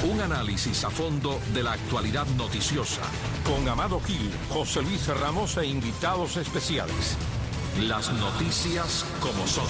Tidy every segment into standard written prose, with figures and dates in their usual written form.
Un análisis a fondo de la actualidad noticiosa. Con Amado Gil, José Luis Ramos e invitados especiales. Las noticias como son.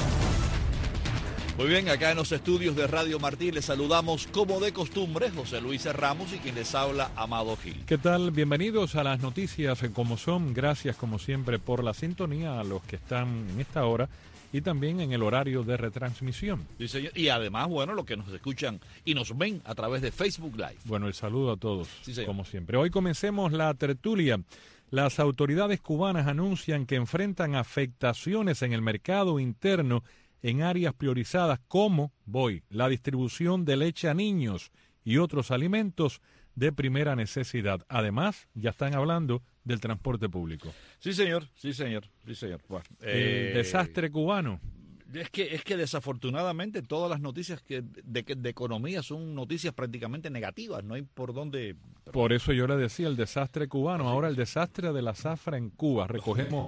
Muy bien, acá en los estudios de Radio Martí les saludamos como de costumbre José Luis Ramos y quien les habla Amado Gil. ¿Qué tal? Bienvenidos a las noticias como son. Gracias como siempre por la sintonía a los que están en esta hora y también en el horario de retransmisión. Sí, señor. Y además, bueno, los que nos escuchan y nos ven a través de Facebook Live. Bueno, el saludo a todos, sí, como siempre. Hoy comencemos la tertulia. Las autoridades cubanas anuncian que enfrentan afectaciones en el mercado interno en áreas priorizadas como, la distribución de leche a niños y otros alimentos de primera necesidad. Además, ya están hablando del transporte público. Sí, señor. Bueno, el desastre cubano. Es que desafortunadamente todas las noticias de economía son noticias prácticamente negativas, no hay por dónde... Por eso yo le decía el desastre cubano, ahora el desastre de la zafra en Cuba. Recogemos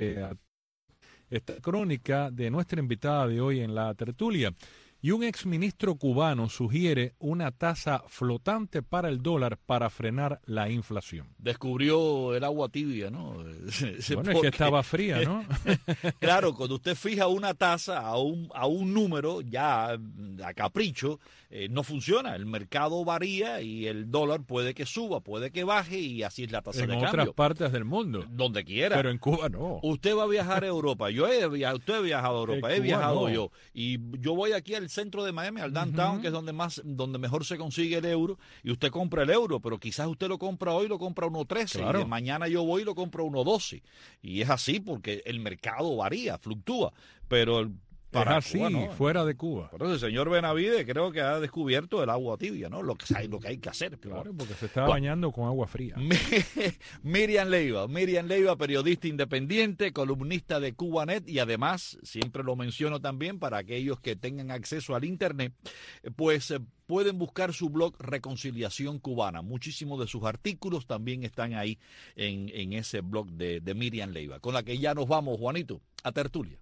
esta crónica de nuestra invitada de hoy en la tertulia. Y un exministro cubano sugiere una tasa flotante para el dólar para frenar la inflación. Descubrió el agua tibia, ¿no? Bueno, es que estaba fría, ¿no? Claro, cuando usted fija una tasa a un número ya a capricho, no funciona. El mercado varía y el dólar puede que suba, puede que baje y así es la tasa de cambio. En otras partes del mundo. Donde quiera. Pero en Cuba no. Usted va a viajar a Europa. Usted ha viajado a Europa. He viajado yo. Y yo voy aquí al centro de Miami, al downtown, que es donde mejor se consigue el euro, y usted compra el euro, pero quizás usted lo compra hoy, lo compra a 1.13, claro. Y de mañana yo voy y lo compro a 1.12. Y es así porque el mercado varía, fluctúa. Pero es así, Cuba, ¿no? Fuera de Cuba. Por eso el señor Benavides creo que ha descubierto el agua tibia, ¿no? Lo que hay que hacer. Claro, porque se está bañando con agua fría. Miriam Leiva, periodista independiente, columnista de Cubanet y además, siempre lo menciono también para aquellos que tengan acceso al internet, pues pueden buscar su blog Reconciliación Cubana. Muchísimos de sus artículos también están ahí en ese blog de Miriam Leiva, con la que ya nos vamos, Juanito, a tertulia.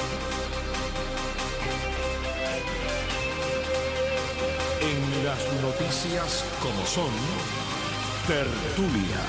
En las noticias como son, tertulia.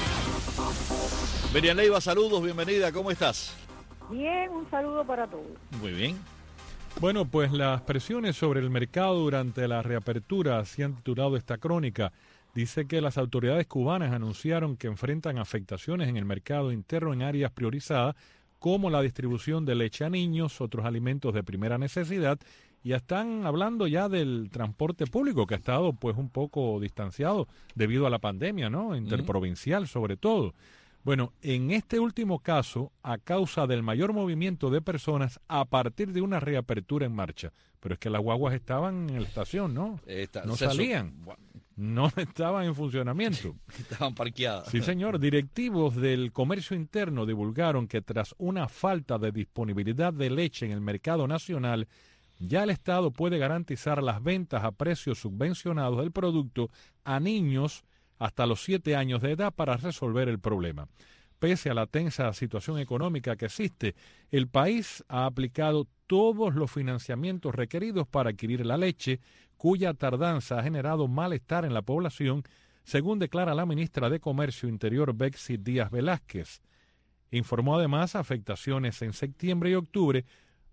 Miriam Leiva, saludos, bienvenida, ¿cómo estás? Bien, un saludo para todos. Muy bien. Bueno, pues las presiones sobre el mercado durante la reapertura, así han titulado esta crónica, dice que las autoridades cubanas anunciaron que enfrentan afectaciones en el mercado interno en áreas priorizadas como la distribución de leche a niños, otros alimentos de primera necesidad. Ya están hablando ya del transporte público, que ha estado pues un poco distanciado debido a la pandemia, ¿no? Interprovincial sobre todo. Bueno, en este último caso, a causa del mayor movimiento de personas a partir de una reapertura en marcha. Pero es que las guaguas estaban en la estación, ¿no? No salían. No estaban en funcionamiento. Estaban parqueadas. Sí, señor. Directivos del comercio interno divulgaron que tras una falta de disponibilidad de leche en el mercado nacional, ya el Estado puede garantizar las ventas a precios subvencionados del producto a niños hasta los 7 años de edad para resolver el problema. Pese a la tensa situación económica que existe, el país ha aplicado todos los financiamientos requeridos para adquirir la leche, cuya tardanza ha generado malestar en la población, según declara la ministra de Comercio Interior Betsy Díaz Velázquez. Informó además afectaciones en septiembre y octubre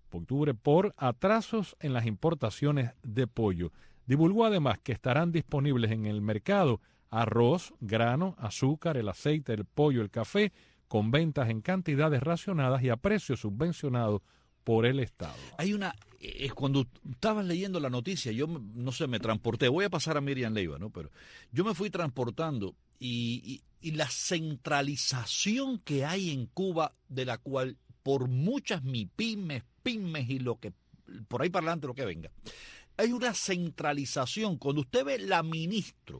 por atrasos en las importaciones de pollo. Divulgó además que estarán disponibles en el mercado arroz, grano, azúcar, el aceite, el pollo, el café, con ventas en cantidades racionadas y a precios subvencionados por el Estado. Hay cuando estabas leyendo la noticia, yo no sé, me transporté, voy a pasar a Miriam Leiva, ¿no? Pero yo me fui transportando y la centralización que hay en Cuba, de la cual por muchas pymes y lo que por ahí para adelante lo que venga, hay una centralización. Cuando usted ve la ministro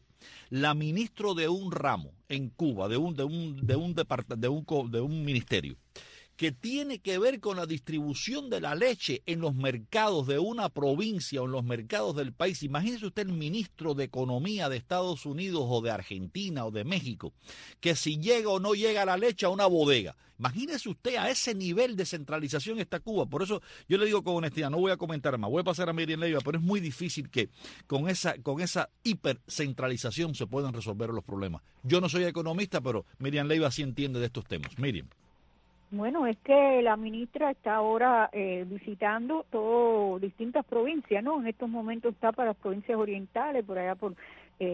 de un ramo en Cuba, de un ministerio, que tiene que ver con la distribución de la leche en los mercados de una provincia o en los mercados del país. Imagínese usted el ministro de Economía de Estados Unidos o de Argentina o de México, que si llega o no llega la leche a una bodega. Imagínese usted, a ese nivel de centralización está Cuba. Por eso yo le digo con honestidad, no voy a comentar más, voy a pasar a Miriam Leiva, pero es muy difícil que con esa hipercentralización se puedan resolver los problemas. Yo no soy economista, pero Miriam Leiva sí entiende de estos temas. Miriam. Bueno, es que la ministra está ahora visitando distintas provincias, ¿no? En estos momentos está para las provincias orientales, por allá por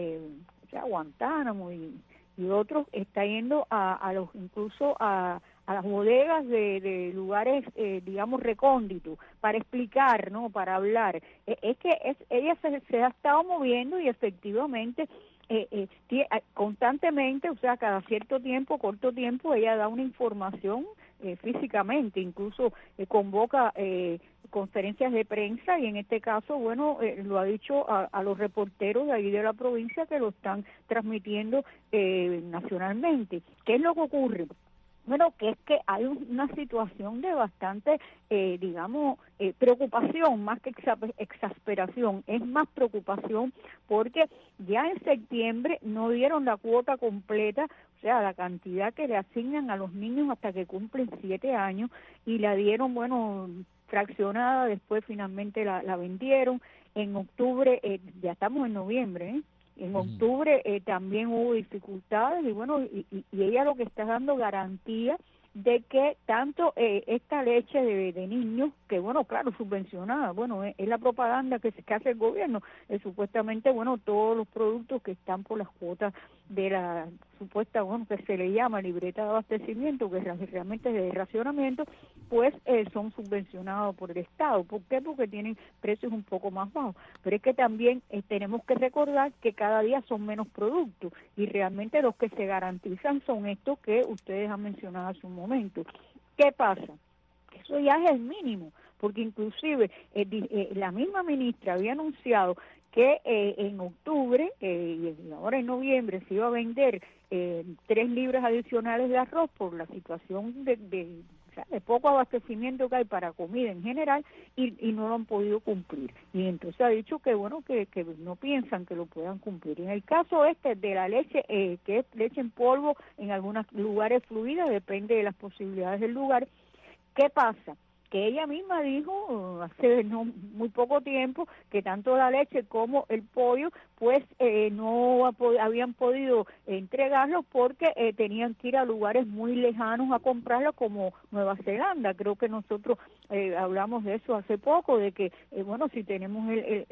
Guantánamo y otros, está yendo incluso a las bodegas de lugares, digamos, recónditos, para explicar, ¿no? Para hablar. Ella se ha estado moviendo y efectivamente constantemente, o sea, cada cierto tiempo, corto tiempo, ella da una información físicamente, incluso convoca conferencias de prensa y en este caso, bueno, lo ha dicho a los reporteros de ahí de la provincia que lo están transmitiendo nacionalmente. ¿Qué es lo que ocurre? Bueno, que es que hay una situación de bastante, preocupación, más que exasperación, es más preocupación porque ya en septiembre no dieron la cuota completa, o sea, la cantidad que le asignan a los niños hasta que cumplen 7 años y la dieron, bueno, fraccionada, después finalmente la vendieron. En octubre, ya estamos en noviembre, En octubre también hubo dificultades y bueno, y ella lo que está dando garantía de que tanto esta leche de niños, que bueno, claro, subvencionada, bueno, es la propaganda que hace el gobierno, supuestamente, bueno, todos los productos que están por las cuotas de la supuesta, bueno, que se le llama libreta de abastecimiento, que realmente es de racionamiento, pues son subvencionados por el Estado. ¿Por qué? Porque tienen precios un poco más bajos. Pero es que también tenemos que recordar que cada día son menos productos y realmente los que se garantizan son estos que ustedes han mencionado hace un momento. ¿Qué pasa? Eso ya es el mínimo, porque inclusive la misma ministra había anunciado que en octubre y ahora en noviembre se iba a vender 3 libras adicionales de arroz por la situación de poco abastecimiento que hay para comida en general y no lo han podido cumplir. Y entonces ha dicho que bueno, que no piensan que lo puedan cumplir. En el caso de la leche, que es leche en polvo, en algunos lugares fluida, depende de las posibilidades del lugar. ¿Qué pasa? Que ella misma dijo hace no muy poco tiempo que tanto la leche como el pollo pues no habían podido entregarlo porque tenían que ir a lugares muy lejanos a comprarlo, como Nueva Zelanda. Creo que nosotros hablamos de eso hace poco, de que bueno, si tenemos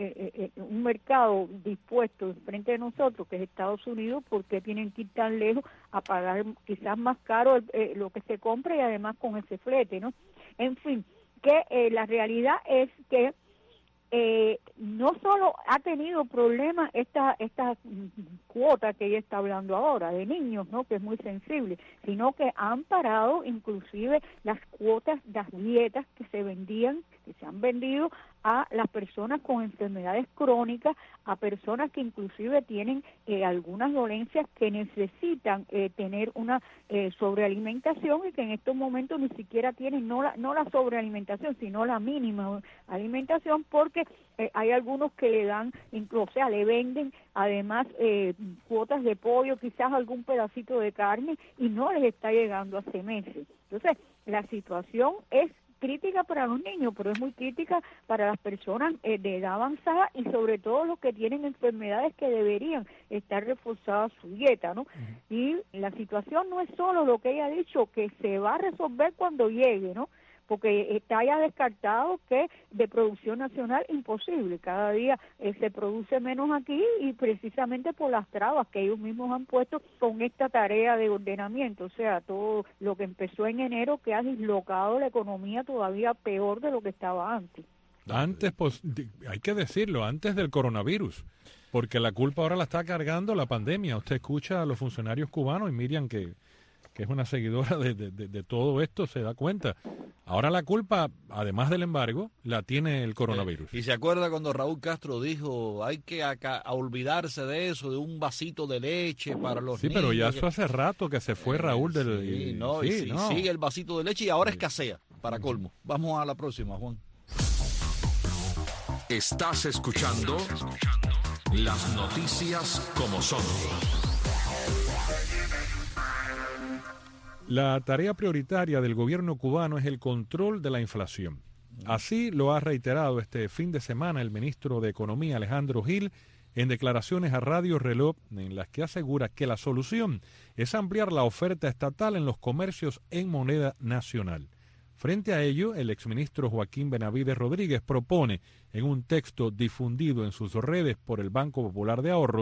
un mercado dispuesto frente de nosotros, que es Estados Unidos, ¿por qué tienen que ir tan lejos a pagar quizás más caro lo que se compra y además con ese flete, ¿no? En fin, que la realidad es que no solo ha tenido problemas esta cuota que ella está hablando ahora de niños, ¿no?, que es muy sensible, sino que han parado inclusive las cuotas, las dietas que se vendían, que se han vendido a las personas con enfermedades crónicas, a personas que inclusive tienen algunas dolencias que necesitan tener una sobrealimentación y que en estos momentos ni siquiera tienen no la sobrealimentación, sino la mínima alimentación, porque hay algunos que le dan, o sea, le venden además cuotas de pollo, quizás algún pedacito de carne, y no les está llegando hace meses. Entonces, la situación es crítica para los niños, pero es muy crítica para las personas de edad avanzada y sobre todo los que tienen enfermedades que deberían estar reforzadas su dieta, ¿no? Y la situación no es solo lo que ella ha dicho, que se va a resolver cuando llegue, ¿no? Porque está ya descartado que de producción nacional imposible, cada día se produce menos aquí y precisamente por las trabas que ellos mismos han puesto con esta tarea de ordenamiento, o sea, todo lo que empezó en enero que ha dislocado la economía todavía peor de lo que estaba antes. Antes, pues, hay que decirlo, antes del coronavirus, porque la culpa ahora la está cargando la pandemia. Usted escucha a los funcionarios cubanos y Miriam que que es una seguidora de todo esto, se da cuenta. Ahora la culpa, además del embargo, la tiene el coronavirus. Y se acuerda cuando Raúl Castro dijo, hay que a olvidarse de eso, de un vasito de leche para los niños. Sí, pero ya eso hace rato que se fue Raúl del... Sigue el vasito de leche y ahora escasea, para colmo. Vamos a la próxima, Juan. Estás escuchando las noticias como son. La tarea prioritaria del gobierno cubano es el control de la inflación. Así lo ha reiterado este fin de semana el ministro de Economía, Alejandro Gil, en declaraciones a Radio Reloj, en las que asegura que la solución es ampliar la oferta estatal en los comercios en moneda nacional. Frente a ello, el exministro Joaquín Benavides Rodríguez propone, en un texto difundido en sus redes por el Banco Popular de Ahorro,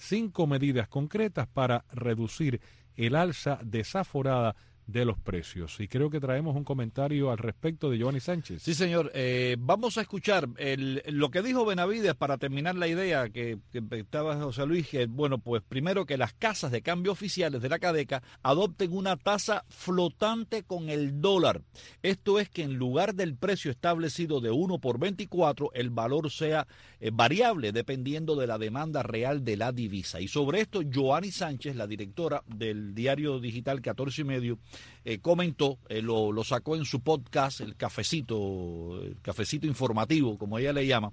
5 medidas concretas para reducir el alza desaforada de los precios. Y creo que traemos un comentario al respecto de Giovanni Sánchez. Sí, señor. Vamos a escuchar lo que dijo Benavides para terminar la idea que estaba José Luis, que bueno, pues primero que las casas de cambio oficiales de la CADECA adopten una tasa flotante con el dólar. Esto es que en lugar del precio establecido de 1 por 24, el valor sea variable dependiendo de la demanda real de la divisa. Y sobre esto, Giovanni Sánchez, la directora del diario digital 14 y medio, comentó, lo sacó en su podcast, el cafecito informativo, como ella le llama,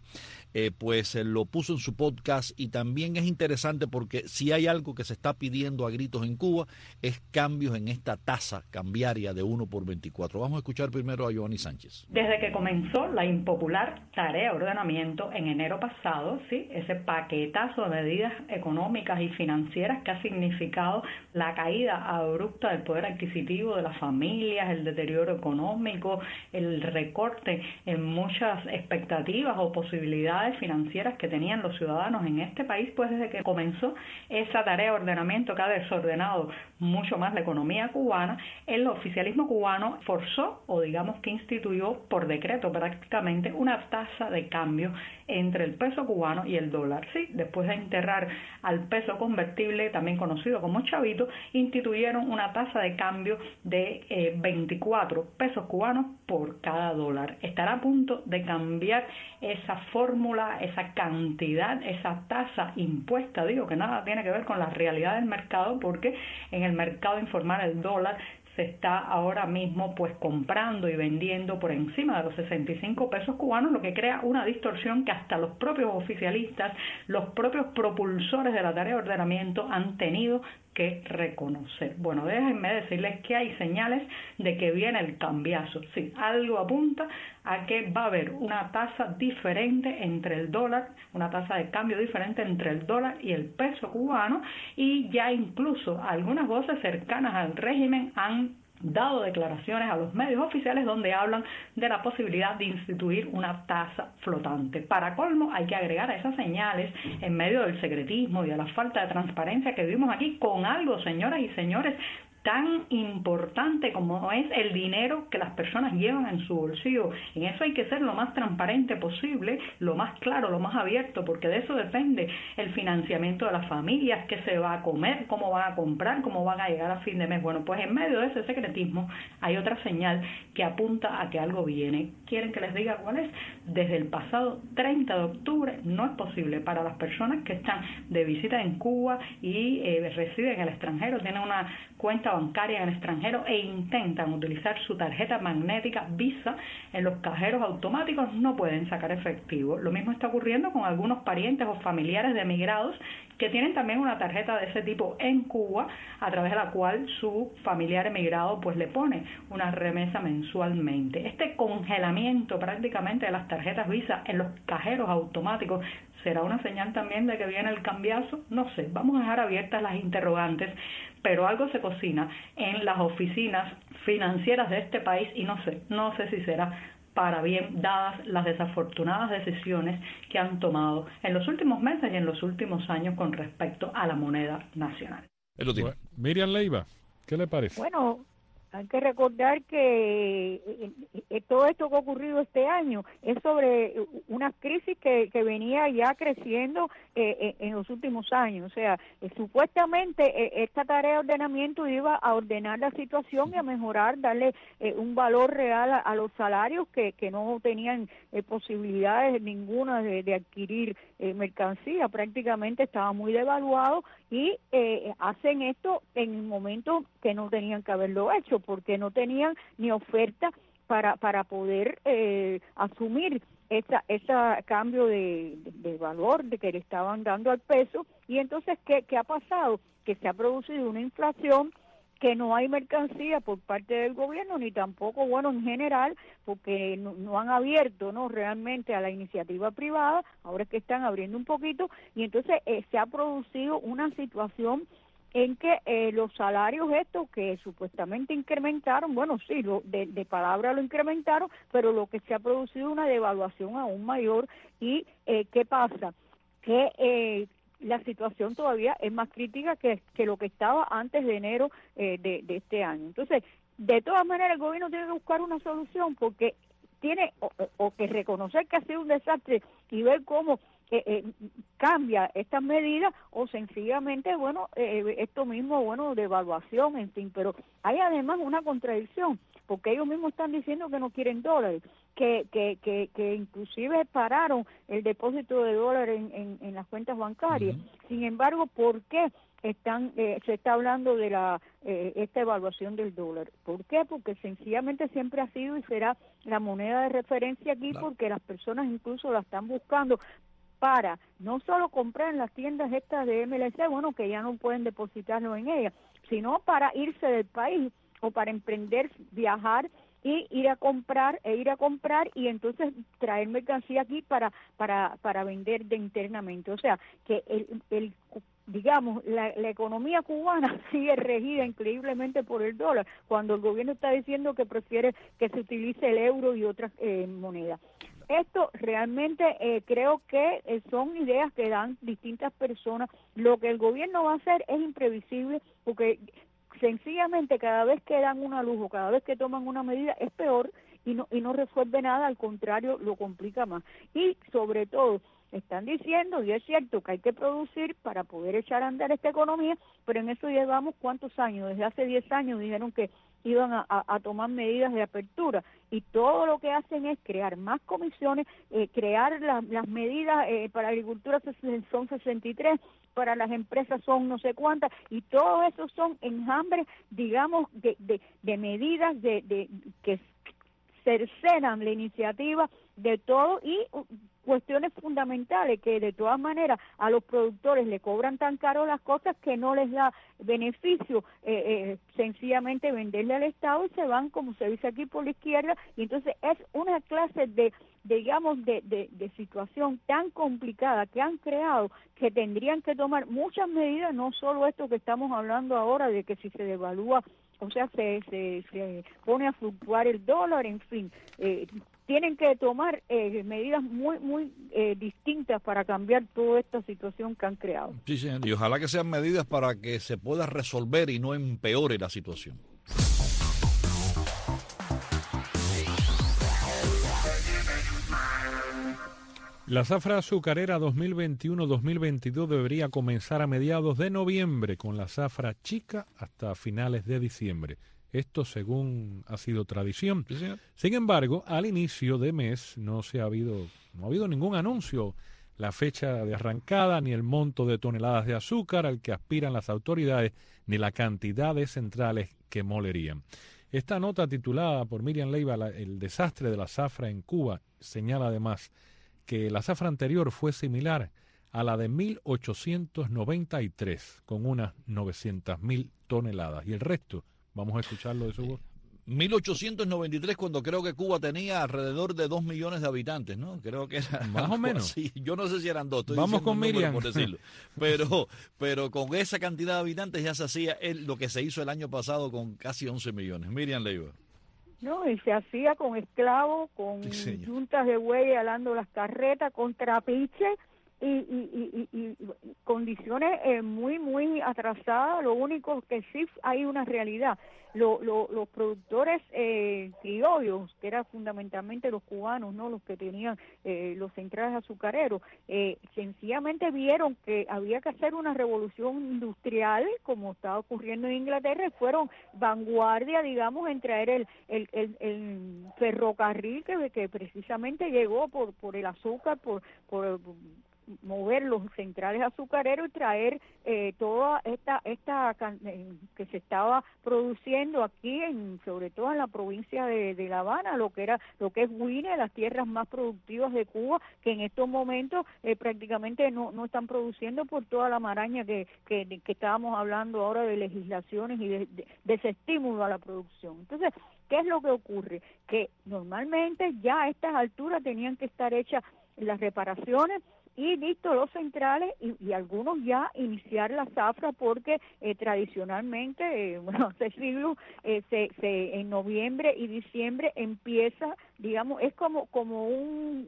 pues lo puso en su podcast, y también es interesante porque si hay algo que se está pidiendo a gritos en Cuba es cambios en esta tasa cambiaria de 1 por 24. Vamos a escuchar primero a Giovanni Sánchez. Desde que comenzó la impopular tarea de ordenamiento en enero pasado, ¿sí?, ese paquetazo de medidas económicas y financieras que ha significado la caída abrupta del poder adquisitivo de las familias, el deterioro económico, el recorte en muchas expectativas o posibilidades financieras que tenían los ciudadanos en este país, pues desde que comenzó esa tarea de ordenamiento que ha desordenado mucho más la economía cubana, el oficialismo cubano forzó, o digamos que instituyó por decreto prácticamente, una tasa de cambio entre el peso cubano y el dólar. Sí, después de enterrar al peso convertible, también conocido como chavito, instituyeron una tasa de cambio de 24 pesos cubanos por cada dólar. Estará a punto de cambiar esa fórmula, esa cantidad, esa tasa impuesta. Digo que nada tiene que ver con la realidad del mercado, porque en el mercado informal el dólar se está ahora mismo pues comprando y vendiendo por encima de los 65 pesos cubanos, lo que crea una distorsión que hasta los propios oficialistas, los propios propulsores de la tarea de ordenamiento han tenido que reconocer. Bueno, déjenme decirles que hay señales de que viene el cambiazo. Sí, algo apunta a que va a haber una tasa diferente entre el dólar, una tasa de cambio diferente entre el dólar y el peso cubano, y ya incluso algunas voces cercanas al régimen han dado declaraciones a los medios oficiales donde hablan de la posibilidad de instituir una tasa flotante. Para colmo, hay que agregar a esas señales, en medio del secretismo y de la falta de transparencia que vimos aquí, con algo, señoras y señores, tan importante como es el dinero que las personas llevan en su bolsillo. En eso hay que ser lo más transparente posible, lo más claro, lo más abierto, porque de eso depende el financiamiento de las familias, qué se va a comer, cómo van a comprar, cómo van a llegar a fin de mes. Bueno, pues en medio de ese secretismo hay otra señal que apunta a que algo viene. ¿Quieren que les diga cuál es? Desde el pasado 30 de octubre no es posible para las personas que están de visita en Cuba y residen en el extranjero, tienen una cuenta bancaria en el extranjero e intentan utilizar su tarjeta magnética Visa en los cajeros automáticos, no pueden sacar efectivo. Lo mismo está ocurriendo con algunos parientes o familiares de emigrados que tienen también una tarjeta de ese tipo en Cuba, a través de la cual su familiar emigrado pues le pone una remesa mensualmente. Este congelamiento prácticamente de las tarjetas Visa en los cajeros automáticos ¿será una señal también de que viene el cambiazo? No sé, vamos a dejar abiertas las interrogantes, pero algo se cocina en las oficinas financieras de este país y no sé si será para bien, dadas las desafortunadas decisiones que han tomado en los últimos meses y en los últimos años con respecto a la moneda nacional. Miriam Leiva, ¿qué le parece? Bueno, Hay que recordar que todo esto que ha ocurrido este año es sobre una crisis que venía ya creciendo en los últimos años. O sea, supuestamente esta tarea de ordenamiento iba a ordenar la situación y a mejorar, darle un valor real a los salarios que no tenían posibilidades ninguna de adquirir mercancía. Prácticamente estaba muy devaluado y hacen esto en un momento que no tenían que haberlo hecho, porque no tenían ni oferta para poder asumir ese cambio de valor de que le estaban dando al peso. Y entonces, ¿qué ha pasado? Que se ha producido una inflación, que no hay mercancía por parte del gobierno, ni tampoco, bueno, en general, porque no han abierto, ¿no?, realmente a la iniciativa privada. Ahora es que están abriendo un poquito, y entonces se ha producido una situación en que los salarios estos que supuestamente incrementaron, bueno, sí, de palabra lo incrementaron, pero lo que se ha producido es una devaluación aún mayor. ¿Y qué pasa? Que la situación todavía es más crítica que lo que estaba antes de enero de este año. Entonces, de todas maneras, el gobierno tiene que buscar una solución, porque tiene o que reconocer que ha sido un desastre y ver cómo cambia estas medidas, o sencillamente, bueno, esto mismo, bueno, de evaluación, en fin. Pero hay además una contradicción, porque ellos mismos están diciendo que no quieren dólares, que inclusive pararon el depósito de dólares en las cuentas bancarias. Sin embargo, ¿por qué se está hablando de esta evaluación del dólar? ¿Por qué? Porque sencillamente siempre ha sido y será la moneda de referencia aquí, porque las personas incluso la están buscando para no solo comprar en las tiendas estas de MLC, bueno, que ya no pueden depositarlo en ellas, sino para irse del país o para emprender, viajar y ir a comprar y entonces traer mercancía aquí para vender internamente. O sea, que digamos, la economía cubana sigue regida increíblemente por el dólar, cuando el gobierno está diciendo que prefiere que se utilice el euro y otras monedas. Esto realmente creo que son ideas que dan distintas personas. Lo que el gobierno va a hacer es imprevisible, porque sencillamente cada vez que dan una luz o cada vez que toman una medida es peor y no resuelve nada, al contrario, lo complica más. Y sobre todo, están diciendo, y es cierto, que hay que producir para poder echar a andar esta economía, pero en eso llevamos ¿cuántos años? Desde hace 10 años dijeron que iban a tomar medidas de apertura, y todo lo que hacen es crear más comisiones, crear las medidas para la agricultura son 63, para las empresas son no sé cuántas, y todo eso son enjambres, digamos, de medidas que cercenan la iniciativa de todo, y cuestiones fundamentales que de todas maneras a los productores le cobran tan caro las cosas que no les da beneficio sencillamente venderle al Estado, y se van, como se dice aquí, por la izquierda. Y entonces es una clase de situación tan complicada que han creado, que tendrían que tomar muchas medidas, no solo esto que estamos hablando ahora de que si se devalúa, o sea, se pone a fluctuar el dólar, en fin, tienen que tomar medidas muy distintas para cambiar toda esta situación que han creado. Sí, señor, y ojalá que sean medidas para que se pueda resolver y no empeore la situación. La zafra azucarera 2021-2022 debería comenzar a mediados de noviembre, con la zafra chica hasta finales de diciembre. Esto según ha sido tradición. Sí, señor. Sin embargo, al inicio de mes no ha habido ningún anuncio, la fecha de arrancada, ni el monto de toneladas de azúcar al que aspiran las autoridades, ni la cantidad de centrales que molerían. Esta nota, titulada por Miriam Leiva, El desastre de la zafra en Cuba, señala además que la zafra anterior fue similar a la de 1893, con unas 900.000 toneladas. Y el resto, vamos a escucharlo de su voz. 1893, cuando creo que Cuba tenía alrededor de 2 millones de habitantes, ¿no? Creo que era más o menos. Así. Yo no sé si eran 2. Vamos con Miriam. Por decirlo. Pero con esa cantidad de habitantes ya se hacía lo que se hizo el año pasado con casi 11 millones. Miriam Leiva. No, y se hacía con esclavos, con juntas de bueyes alando las carretas, con trapiches, y condiciones muy atrasadas. Lo único que sí hay una realidad. Los productores criollos, que eran fundamentalmente los cubanos, no los que tenían los centrales azucareros, sencillamente vieron que había que hacer una revolución industrial, como estaba ocurriendo en Inglaterra, y fueron vanguardia, digamos, en traer el ferrocarril que precisamente llegó por el azúcar, por mover los centrales azucareros y traer toda esta que se estaba produciendo aquí, sobre todo en la provincia de La Habana, lo que es Guinea, las tierras más productivas de Cuba, que en estos momentos prácticamente no están produciendo por toda la maraña que estábamos hablando ahora de legislaciones y de ese estímulo a la producción. Entonces, ¿qué es lo que ocurre? Que normalmente ya a estas alturas tenían que estar hechas las reparaciones y listo los centrales y algunos ya iniciar la zafra, porque tradicionalmente, hace siglos, en noviembre y diciembre empieza, digamos, es como un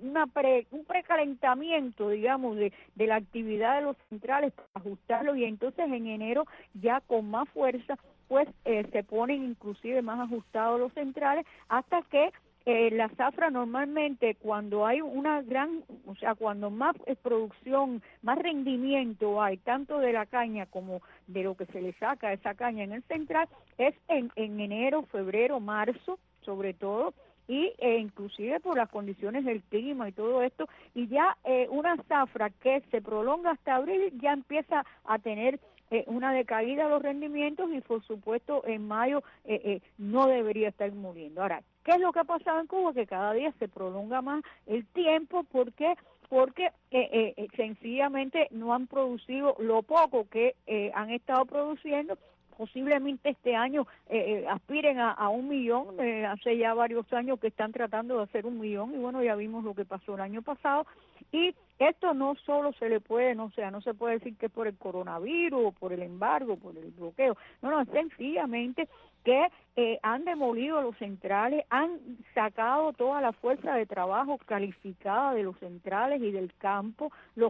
precalentamiento, digamos, de la actividad de los centrales para ajustarlo, y entonces en enero ya con más fuerza pues se ponen inclusive más ajustados los centrales, hasta que la zafra normalmente, cuando hay cuando más producción, más rendimiento hay, tanto de la caña como de lo que se le saca a esa caña en el central, es en enero, febrero, marzo, sobre todo, y inclusive por las condiciones del clima y todo esto, y ya una zafra que se prolonga hasta abril ya empieza a tener una decaída de los rendimientos, y por supuesto en mayo no debería estar muriendo. Ahora, ¿qué es lo que ha pasado en Cuba? Que cada día se prolonga más el tiempo. ¿Por qué? Porque sencillamente no han producido lo poco que han estado produciendo. Posiblemente este año aspiren a 1 millón, hace ya varios años que están tratando de hacer 1 millón, y bueno, ya vimos lo que pasó el año pasado, y esto no solo se le puede, no se puede decir que es por el coronavirus, o por el embargo, por el bloqueo, no, sencillamente que han demolido los centrales, han sacado toda la fuerza de trabajo calificada de los centrales y del campo, los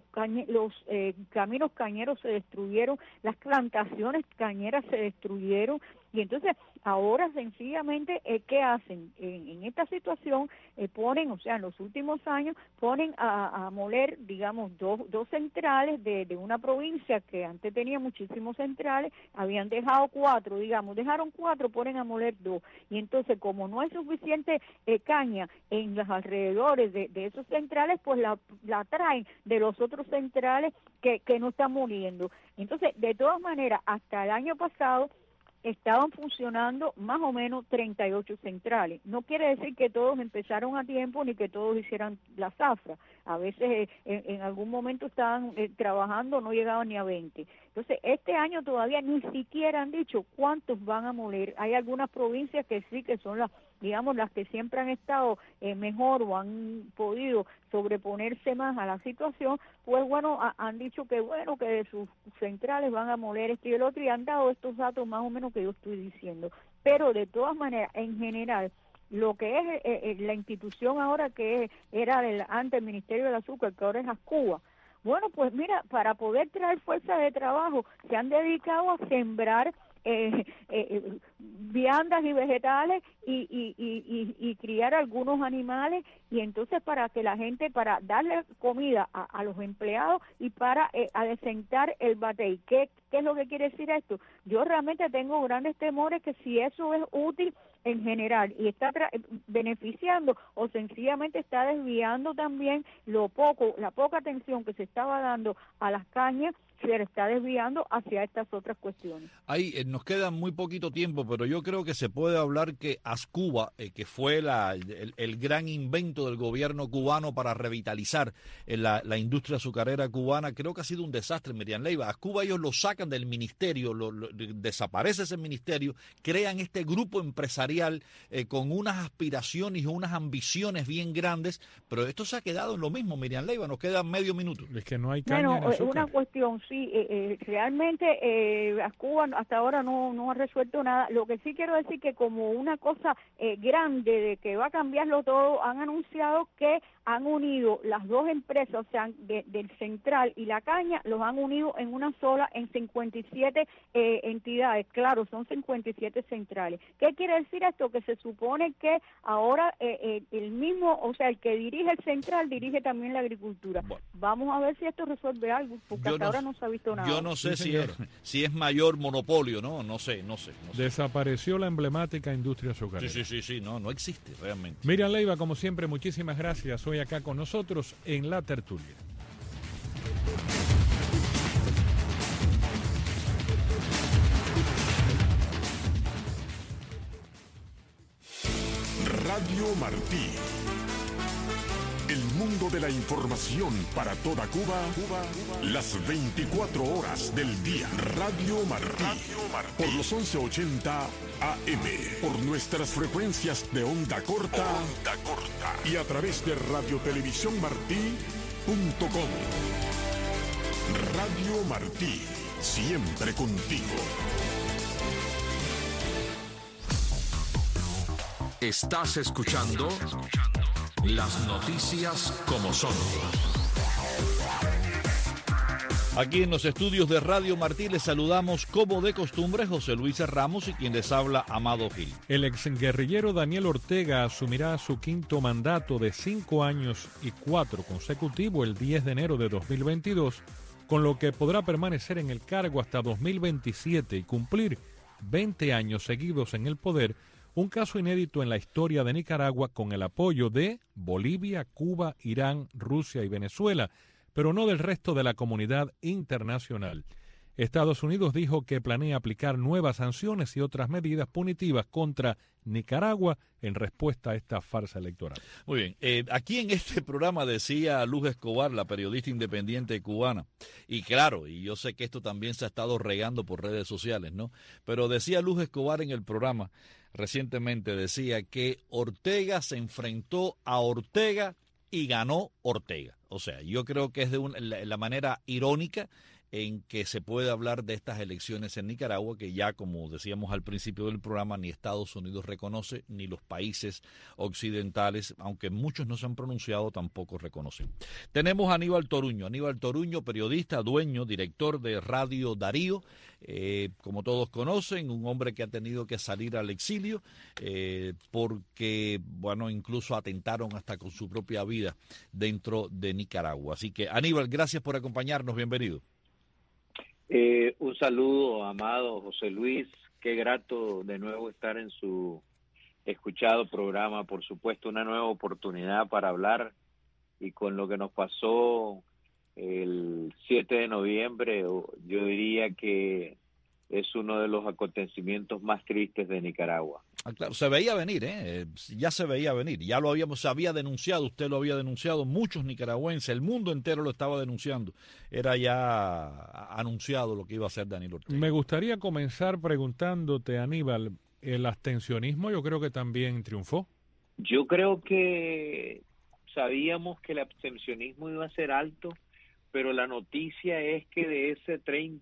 caminos cañeros se destruyeron, las plantaciones cañeras se destruyeron, y entonces ahora sencillamente, ¿qué hacen? En esta situación ponen, o sea, en los últimos años, ponen a moler, digamos, dos centrales de una provincia que antes tenía muchísimos centrales, habían dejado 4, digamos, dejaron 4, ponen a moler 2, y entonces como no hay suficiente caña en los alrededores de esos centrales, pues la traen de los otros centrales que no están moliendo. Entonces, de todas maneras, hasta el año pasado estaban funcionando más o menos 38 centrales. No quiere decir que todos empezaron a tiempo ni que todos hicieran la zafra. A veces en algún momento estaban trabajando, no llegaban ni a 20. Entonces, este año todavía ni siquiera han dicho cuántos van a moler. Hay algunas provincias que sí, que son las que siempre han estado mejor o han podido sobreponerse más a la situación, pues bueno, han dicho que de sus centrales van a moler esto y el otro, y han dado estos datos más o menos que yo estoy diciendo. Pero de todas maneras, en general, lo que es la institución ahora que era antes el Ministerio del Azúcar, que ahora es ASCUBA, bueno, pues mira, para poder traer fuerza de trabajo, se han dedicado a sembrar viandas y vegetales y criar algunos animales, y entonces para que la gente, para darle comida a los empleados y para adecentar el batey. ¿Qué es lo que quiere decir esto? Yo realmente tengo grandes temores que si eso es útil en general y está beneficiando o sencillamente está desviando también la poca atención que se estaba dando a las cañas, se está desviando hacia estas otras cuestiones. Ahí nos queda muy poquito tiempo, pero yo creo que se puede hablar que ASCUBA, que fue el gran invento del gobierno cubano para revitalizar la industria azucarera cubana, creo que ha sido un desastre, Miriam Leiva. ASCUBA ellos lo sacan del ministerio, desaparece ese ministerio, crean este grupo empresarial con unas aspiraciones y unas ambiciones bien grandes, pero esto se ha quedado en lo mismo, Miriam Leiva, nos queda medio minuto. Es que no hay caña ni azúcar. Una cuestión, sí, realmente ASCUBA hasta ahora no ha resuelto nada. Lo que sí quiero decir que como una cosa grande de que va a cambiarlo todo, han anunciado que han unido las dos empresas, o sea, del Central y la Caña, los han unido en una sola, en 57 entidades. Claro, son 57 centrales. ¿Qué quiere decir esto? Que se supone que ahora el mismo, o sea, el que dirige el Central dirige también la agricultura. Bueno. Vamos a ver si esto resuelve algo, porque hasta ahora no se ha visto nada. Yo no sé Sí, si es mayor monopolio, ¿no? No sé. Desapareció la emblemática industria azucarera. Sí, no existe realmente. Miriam Leiva, como siempre, muchísimas gracias. Hoy acá con nosotros en La Tertulia. Radio Martí. El mundo de la información para toda Cuba, las 24 horas del día. Radio Martí. Por los 1180 AM. Por nuestras frecuencias de onda corta. Y a través de radiotelevisiónmartí.com. Radio Martí. Siempre contigo. Estás escuchando las noticias como son. Aquí en los estudios de Radio Martí les saludamos como de costumbre José Luis Ramos y quien les habla Amado Gil. El exguerrillero Daniel Ortega asumirá su quinto mandato de 5 años y 4 consecutivo el 10 de enero de 2022, con lo que podrá permanecer en el cargo hasta 2027 y cumplir 20 años seguidos en el poder, un caso inédito en la historia de Nicaragua con el apoyo de Bolivia, Cuba, Irán, Rusia y Venezuela, pero no del resto de la comunidad internacional. Estados Unidos dijo que planea aplicar nuevas sanciones y otras medidas punitivas contra Nicaragua en respuesta a esta farsa electoral. Muy bien, aquí en este programa decía Luz Escobar, la periodista independiente cubana, y claro, y yo sé que esto también se ha estado regando por redes sociales, ¿no? Pero decía Luz Escobar en el programa, recientemente decía que Ortega se enfrentó a Ortega y ganó Ortega. O sea, yo creo que es de la manera irónica en que se puede hablar de estas elecciones en Nicaragua, que ya, como decíamos al principio del programa, ni Estados Unidos reconoce, ni los países occidentales, aunque muchos no se han pronunciado, tampoco reconocen. Tenemos a Aníbal Toruño, periodista, dueño, director de Radio Darío, como todos conocen, un hombre que ha tenido que salir al exilio, porque, bueno, incluso atentaron hasta con su propia vida dentro de Nicaragua. Así que, Aníbal, gracias por acompañarnos, bienvenido. Un saludo, amado José Luis, qué grato de nuevo estar en su escuchado programa, por supuesto una nueva oportunidad para hablar, y con lo que nos pasó el 7 de noviembre, yo diría que es uno de los acontecimientos más tristes de Nicaragua. Claro, se veía venir, ya se veía venir, se había denunciado, usted lo había denunciado, muchos nicaragüenses, el mundo entero lo estaba denunciando, era ya anunciado lo que iba a hacer Daniel Ortega. Me gustaría comenzar preguntándote, Aníbal, el abstencionismo yo creo que también triunfó. Yo creo que sabíamos que el abstencionismo iba a ser alto, pero la noticia es que de ese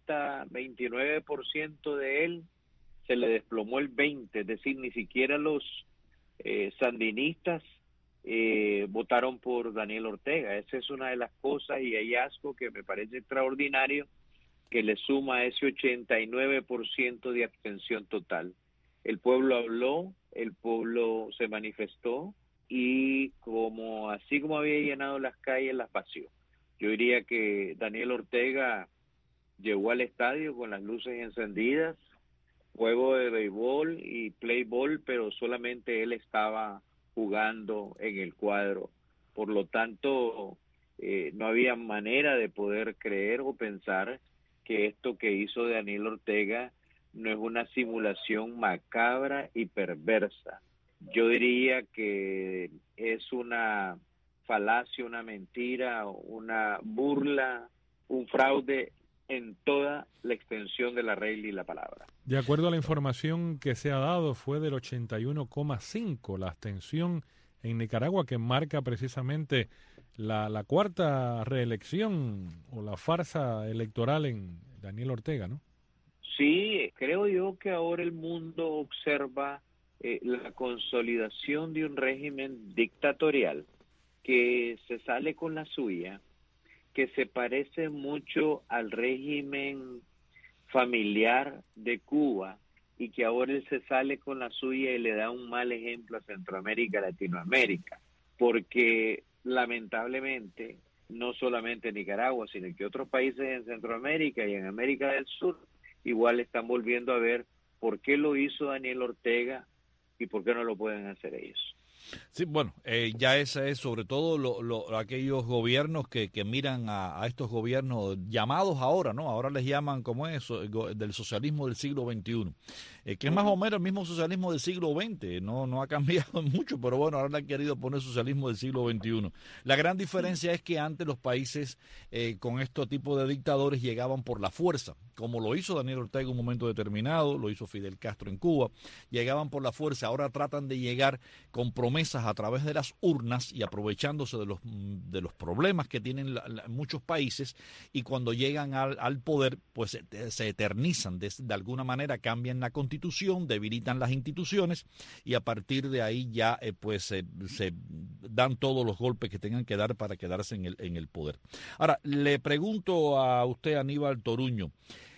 29% de él, se le desplomó el 20%, es decir, ni siquiera los sandinistas votaron por Daniel Ortega. Esa es una de las cosas y hallazgo que me parece extraordinario, que le suma ese 89% de abstención total. El pueblo habló, el pueblo se manifestó y así como había llenado las calles, las vació. Yo diría que Daniel Ortega llegó al estadio con las luces encendidas, juego de béisbol y playball, pero solamente él estaba jugando en el cuadro. Por lo tanto, no había manera de poder creer o pensar que esto que hizo Daniel Ortega no es una simulación macabra y perversa. Yo diría que es una falacia, una mentira, una burla, un fraude en toda la extensión de la regla y la palabra. De acuerdo a la información que se ha dado, fue del 81,5% la abstención en Nicaragua, que marca precisamente la cuarta reelección o la farsa electoral en Daniel Ortega, ¿no? Sí, creo yo que ahora el mundo observa la consolidación de un régimen dictatorial que se sale con la suya, que se parece mucho al régimen familiar de Cuba y que ahora él se sale con la suya y le da un mal ejemplo a Centroamérica y Latinoamérica, porque lamentablemente no solamente Nicaragua, sino que otros países en Centroamérica y en América del Sur igual están volviendo a ver por qué lo hizo Daniel Ortega y por qué no lo pueden hacer ellos. Sí, bueno, ya esa es sobre todo aquellos gobiernos que miran a estos gobiernos llamados ahora, ¿no? Ahora les llaman, ¿cómo es eso? Del socialismo del siglo XXI, que es más o menos el mismo socialismo del siglo XX, no ha cambiado mucho, pero bueno, ahora le han querido poner socialismo del siglo XXI. La gran diferencia es que antes los países con este tipo de dictadores llegaban por la fuerza, como lo hizo Daniel Ortega en un momento determinado, lo hizo Fidel Castro en Cuba, llegaban por la fuerza, ahora tratan de llegar con promesas a través de las urnas y aprovechándose de los problemas que tienen muchos países, y cuando llegan al poder pues se eternizan, de alguna manera cambian la constitución, debilitan las instituciones y a partir de ahí ya se dan todos los golpes que tengan que dar para quedarse en el poder. Ahora, le pregunto a usted, Aníbal Toruño,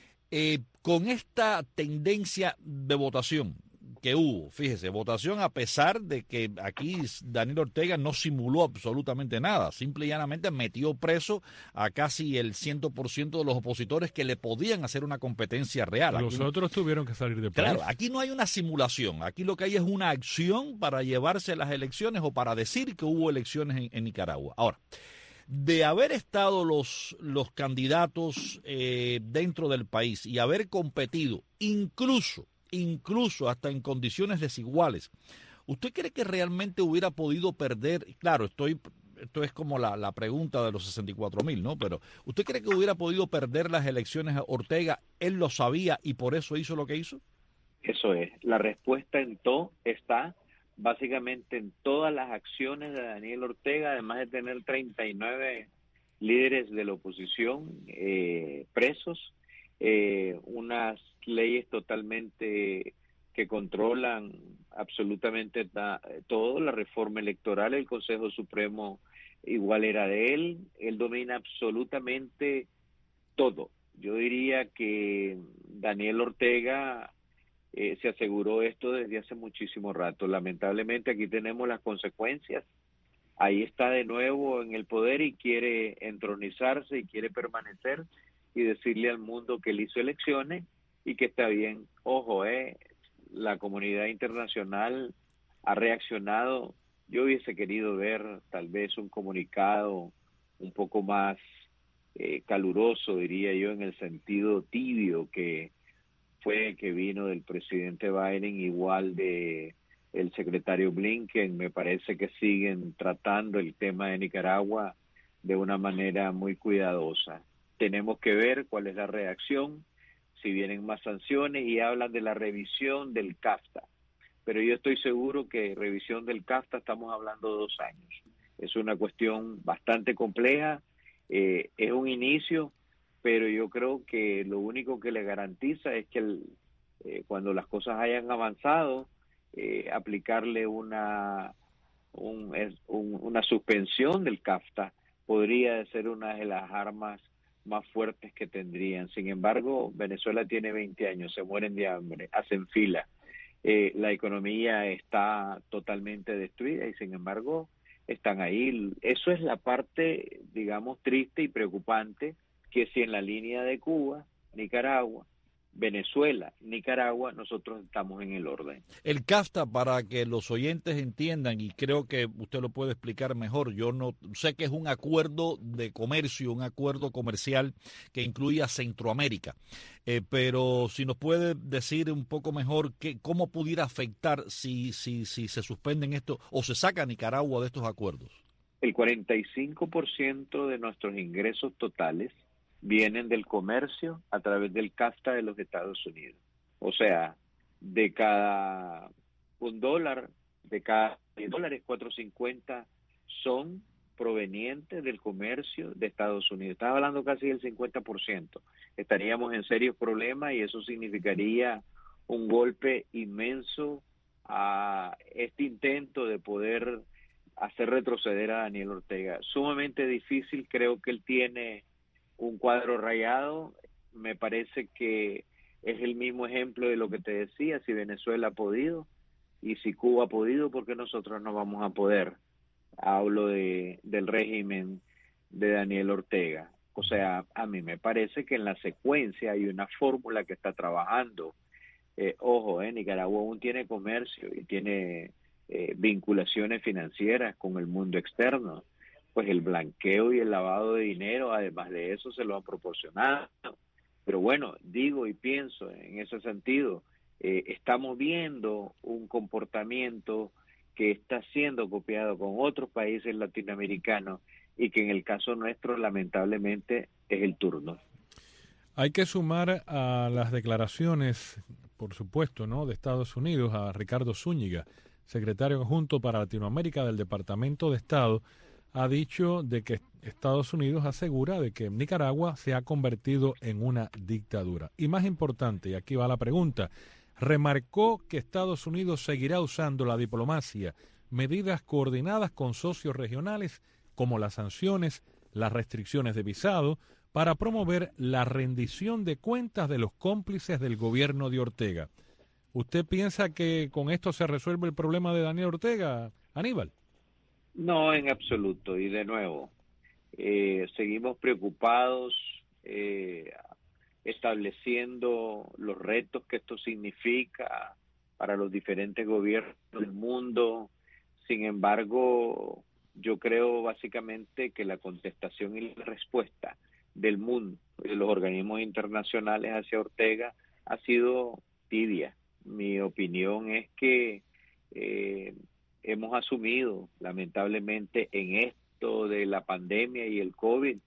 con esta tendencia de votación que hubo, fíjese, votación a pesar de que aquí Daniel Ortega no simuló absolutamente nada, simple y llanamente metió preso a casi el 100% de los opositores que le podían hacer una competencia real. Los aquí, otros tuvieron que salir de país. Claro, aquí no hay una simulación, aquí lo que hay es una acción para llevarse las elecciones o para decir que hubo elecciones en Nicaragua. Ahora, de haber estado los candidatos dentro del país y haber competido incluso hasta en condiciones desiguales, ¿usted cree que realmente hubiera podido perder? Claro, esto es como la pregunta de los 64,000, ¿no? Pero ¿usted cree que hubiera podido perder las elecciones a Ortega? ¿Él lo sabía y por eso hizo lo que hizo? Eso es. La respuesta en todo está básicamente en todas las acciones de Daniel Ortega, además de tener 39 líderes de la oposición presos, unas leyes totalmente que controlan absolutamente todo, la reforma electoral, el Consejo Supremo igual era de él domina absolutamente todo. Yo diría que Daniel Ortega se aseguró esto desde hace muchísimo rato. Lamentablemente aquí tenemos las consecuencias. Ahí está de nuevo en el poder y quiere entronizarse y quiere permanecer y decirle al mundo que él hizo elecciones y que está bien. Ojo, la comunidad internacional ha reaccionado. Yo hubiese querido ver tal vez un comunicado un poco más caluroso, diría yo, en el sentido tibio que vino del presidente Biden, igual de el secretario Blinken. Me parece que siguen tratando el tema de Nicaragua de una manera muy cuidadosa. Tenemos que ver cuál es la reacción, si vienen más sanciones, y hablan de la revisión del CAFTA. Pero yo estoy seguro que revisión del CAFTA estamos hablando de 2 años. Es una cuestión bastante compleja, es un inicio, pero yo creo que lo único que le garantiza es que cuando las cosas hayan avanzado, aplicarle una suspensión del CAFTA podría ser una de las armas más fuertes que tendrían. Sin embargo, Venezuela tiene 20 años, se mueren de hambre, hacen fila, la economía está totalmente destruida y sin embargo están ahí. Eso es la parte, digamos, triste y preocupante, que si en la línea de Cuba, Nicaragua, Venezuela, Nicaragua, nosotros estamos en el orden. El CAFTA, para que los oyentes entiendan, y creo que usted lo puede explicar mejor, yo no sé que es un acuerdo de comercio, un acuerdo comercial que incluye a Centroamérica, pero si nos puede decir un poco mejor cómo pudiera afectar si se suspenden esto o se saca a Nicaragua de estos acuerdos. El 45% de nuestros ingresos totales vienen del comercio a través del CAFTA de los Estados Unidos. O sea, de cada $1, de cada $10, 4.50 son provenientes del comercio de Estados Unidos. Estás hablando casi del 50%. Estaríamos en serios problemas y eso significaría un golpe inmenso a este intento de poder hacer retroceder a Daniel Ortega. Sumamente difícil, creo que él tiene un cuadro rayado. Me parece que es el mismo ejemplo de lo que te decía: si Venezuela ha podido y si Cuba ha podido, ¿por qué nosotros no vamos a poder? Hablo del régimen de Daniel Ortega. O sea, a mí me parece que en la secuencia hay una fórmula que está trabajando. Ojo, Nicaragua aún tiene comercio y tiene vinculaciones financieras con el mundo externo. Pues el blanqueo y el lavado de dinero, además de eso, se lo han proporcionado. Pero bueno, digo y pienso en ese sentido, estamos viendo un comportamiento que está siendo copiado con otros países latinoamericanos y que en el caso nuestro, lamentablemente, es el turno. Hay que sumar a las declaraciones, por supuesto, ¿no?, de Estados Unidos, a Ricardo Zúñiga, secretario adjunto para Latinoamérica del Departamento de Estado. Ha dicho de que Estados Unidos asegura de que Nicaragua se ha convertido en una dictadura. Y más importante, y aquí va la pregunta, remarcó que Estados Unidos seguirá usando la diplomacia, medidas coordinadas con socios regionales como las sanciones, las restricciones de visado, para promover la rendición de cuentas de los cómplices del gobierno de Ortega. ¿Usted piensa que con esto se resuelve el problema de Daniel Ortega, Aníbal? No, en absoluto. Y de nuevo, seguimos preocupados, estableciendo los retos que esto significa para los diferentes gobiernos del mundo. Sin embargo, yo creo básicamente que la contestación y la respuesta del mundo, de los organismos internacionales hacia Ortega, ha sido tibia. Mi opinión es que hemos asumido, lamentablemente, en esto de la pandemia y el COVID,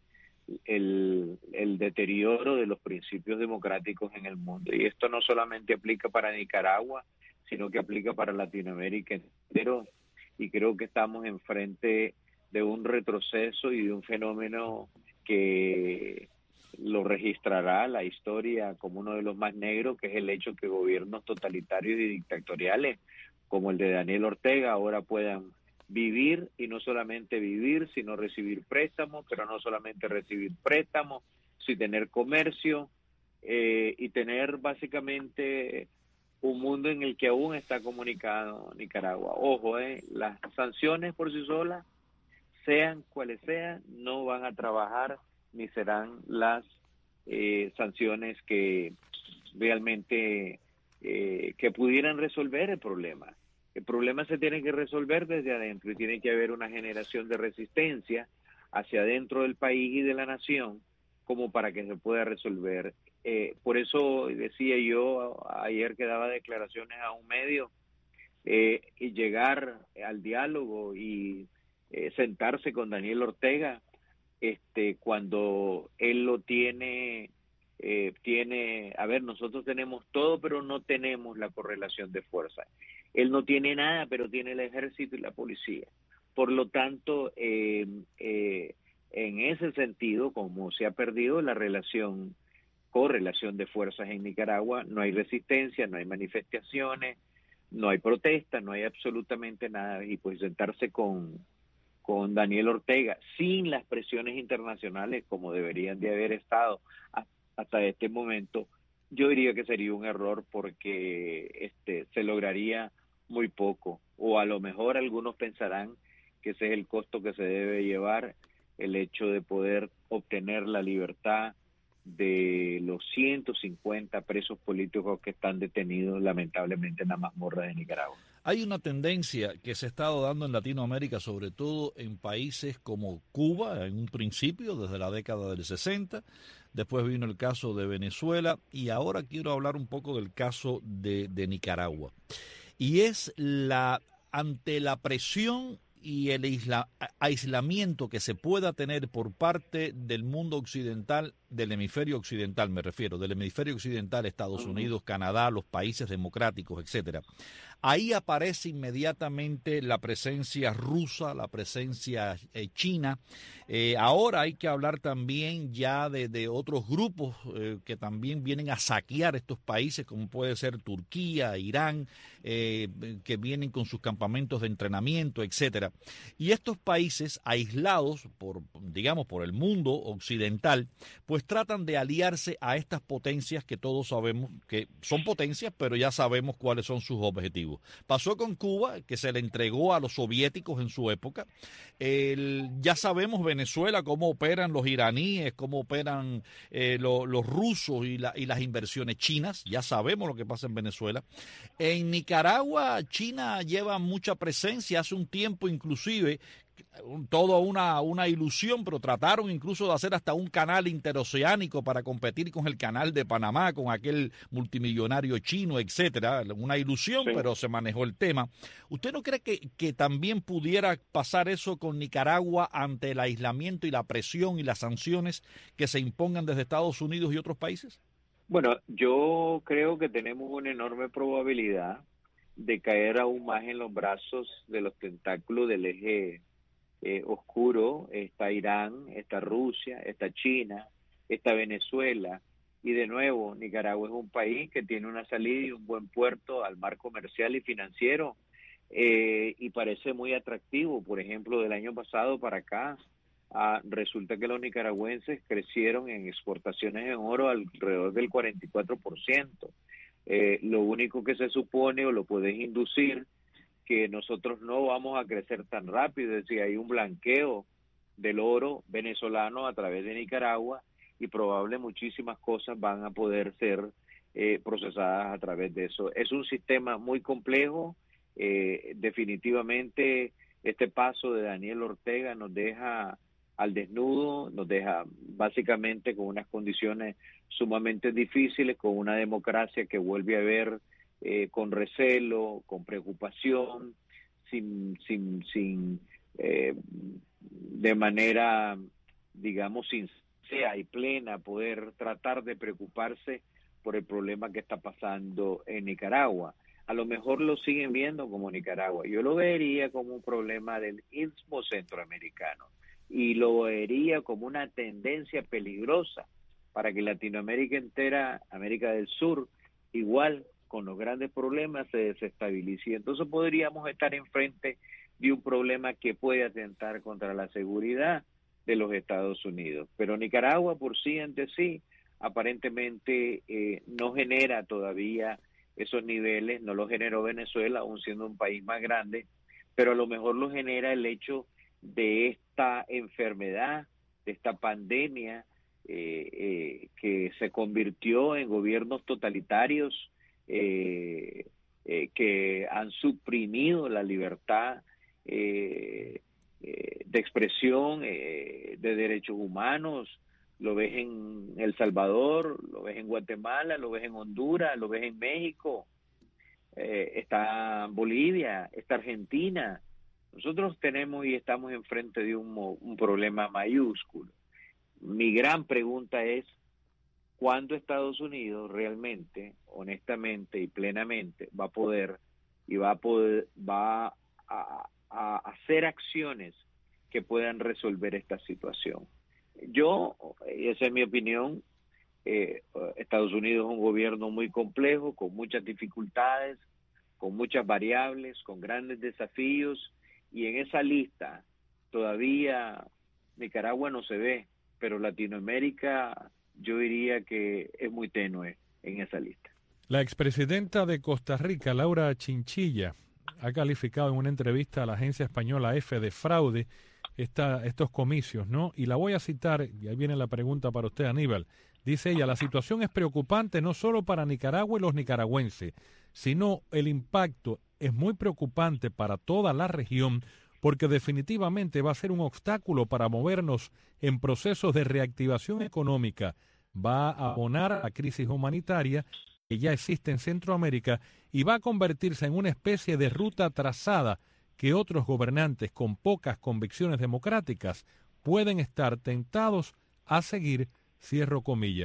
el deterioro de los principios democráticos en el mundo. Y esto no solamente aplica para Nicaragua, sino que aplica para Latinoamérica entero. Y creo que estamos enfrente de un retroceso y de un fenómeno que lo registrará la historia como uno de los más negros, que es el hecho que gobiernos totalitarios y dictatoriales como el de Daniel Ortega ahora puedan vivir, y no solamente vivir, sino recibir préstamos, pero no solamente recibir préstamos, sino tener comercio y tener básicamente un mundo en el que aún está comunicado Nicaragua. Ojo, las sanciones por sí solas, sean cuales sean, no van a trabajar ni serán las sanciones que realmente que pudieran resolver el problema. El problema se tiene que resolver desde adentro y tiene que haber una generación de resistencia hacia adentro del país y de la nación como para que se pueda resolver. Por eso decía yo ayer que daba declaraciones a un medio, y llegar al diálogo y sentarse con Daniel Ortega cuando él lo tiene, nosotros tenemos todo, pero no tenemos la correlación de fuerza. Él no tiene nada, pero tiene el ejército y la policía. Por lo tanto, en ese sentido, como se ha perdido la correlación de fuerzas en Nicaragua, no hay resistencia, no hay manifestaciones, no hay protestas, no hay absolutamente nada. Y pues sentarse con Daniel Ortega sin las presiones internacionales como deberían de haber estado hasta este momento, yo diría que sería un error, porque se lograría muy poco, o a lo mejor algunos pensarán que ese es el costo que se debe llevar, el hecho de poder obtener la libertad de los 150 presos políticos que están detenidos lamentablemente en la mazmorra de Nicaragua. Hay una tendencia que se ha estado dando en Latinoamérica, sobre todo en países como Cuba, en un principio, desde la década del 60, después vino el caso de Venezuela, y ahora quiero hablar un poco del caso de Nicaragua. Y es ante la presión y el aislamiento que se pueda tener por parte del mundo occidental, del hemisferio occidental me refiero, del hemisferio occidental, Estados Unidos, Canadá, los países democráticos, etcétera, ahí aparece inmediatamente la presencia rusa, la presencia china. Ahora hay que hablar también ya de otros grupos que también vienen a saquear estos países, como puede ser Turquía, Irán, que vienen con sus campamentos de entrenamiento, etcétera. Y estos países aislados por el mundo occidental, pues tratan de aliarse a estas potencias que todos sabemos que son potencias, pero ya sabemos cuáles son sus objetivos. Pasó con Cuba, que se le entregó a los soviéticos en su época. Ya sabemos Venezuela, cómo operan los iraníes, cómo operan los rusos y las inversiones chinas. Ya sabemos lo que pasa en Venezuela. En Nicaragua, China lleva mucha presencia. Hace un tiempo inclusive, toda una ilusión, pero trataron incluso de hacer hasta un canal interoceánico para competir con el canal de Panamá, con aquel multimillonario chino, etcétera. Una ilusión, sí, pero se manejó el tema. ¿Usted no cree que también pudiera pasar eso con Nicaragua ante el aislamiento y la presión y las sanciones que se impongan desde Estados Unidos y otros países? Bueno, yo creo que tenemos una enorme probabilidad de caer aún más en los brazos de los tentáculos del eje oscuro. Está Irán, está Rusia, está China, está Venezuela, y de nuevo Nicaragua es un país que tiene una salida y un buen puerto al mar comercial y financiero, y parece muy atractivo. Por ejemplo, del año pasado para acá, resulta que los nicaragüenses crecieron en exportaciones en oro alrededor del 44%. Lo único que se supone, o lo puedes inducir, que nosotros no vamos a crecer tan rápido, es decir, hay un blanqueo del oro venezolano a través de Nicaragua, y probablemente muchísimas cosas van a poder ser procesadas a través de eso. Es un sistema muy complejo. Definitivamente este paso de Daniel Ortega nos deja al desnudo, nos deja básicamente con unas condiciones sumamente difíciles, con una democracia que vuelve a ver con recelo, con preocupación, de manera, digamos, sincera y plena, poder tratar de preocuparse por el problema que está pasando en Nicaragua. A lo mejor lo siguen viendo como Nicaragua. Yo lo vería como un problema del istmo centroamericano, y lo vería como una tendencia peligrosa para que Latinoamérica entera, América del Sur, igual con los grandes problemas, se desestabilice. Entonces podríamos estar enfrente de un problema que puede atentar contra la seguridad de los Estados Unidos. Pero Nicaragua por sí ante sí aparentemente no genera todavía esos niveles, no lo generó Venezuela, aún siendo un país más grande, pero a lo mejor lo genera el hecho de esta enfermedad, de esta pandemia que se convirtió en gobiernos totalitarios que han suprimido la libertad de expresión, de derechos humanos. Lo ves en El Salvador, lo ves en Guatemala, lo ves en Honduras, lo ves en México, está Bolivia, está Argentina. Nosotros tenemos y estamos enfrente de un problema mayúsculo. Mi gran pregunta es, ¿cuándo Estados Unidos realmente, honestamente y plenamente va a hacer acciones que puedan resolver esta situación? Yo, esa es mi opinión, Estados Unidos es un gobierno muy complejo, con muchas dificultades, con muchas variables, con grandes desafíos, y en esa lista todavía Nicaragua no se ve, pero Latinoamérica yo diría que es muy tenue en esa lista. La expresidenta de Costa Rica, Laura Chinchilla, ha calificado en una entrevista a la agencia española EFE de fraude estos comicios, ¿no? Y la voy a citar, y ahí viene la pregunta para usted, Aníbal. Dice ella, la situación es preocupante no solo para Nicaragua y los nicaragüenses, sino el impacto es muy preocupante para toda la región, porque definitivamente va a ser un obstáculo para movernos en procesos de reactivación económica, va a abonar a la crisis humanitaria que ya existe en Centroamérica y va a convertirse en una especie de ruta trazada que otros gobernantes con pocas convicciones democráticas pueden estar tentados a seguir, cierro comillas.